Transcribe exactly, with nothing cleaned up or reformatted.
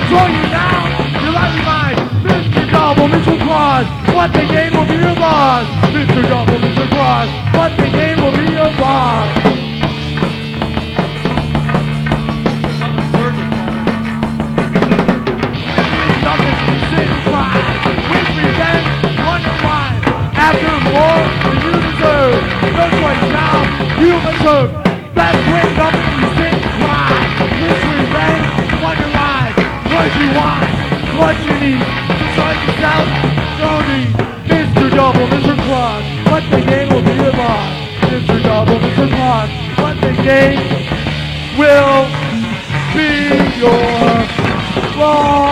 Throw you down, you like your mind. Mister Double, Mister Cross, what the game will be your boss. Mister Double, Mister Cross, what the game will be your boss. Nothing to sit and cry. With revenge, wonder why. After more than you deserve, no choice now, you must serve. That's when nothing to sit and cry. With revenge, wonder why. What you want, what you need. Decide yourself, don't need. Mister Double, Mister Cross, what the game will be your boss. Mister Double, Mister Cross, what the game will be your boss.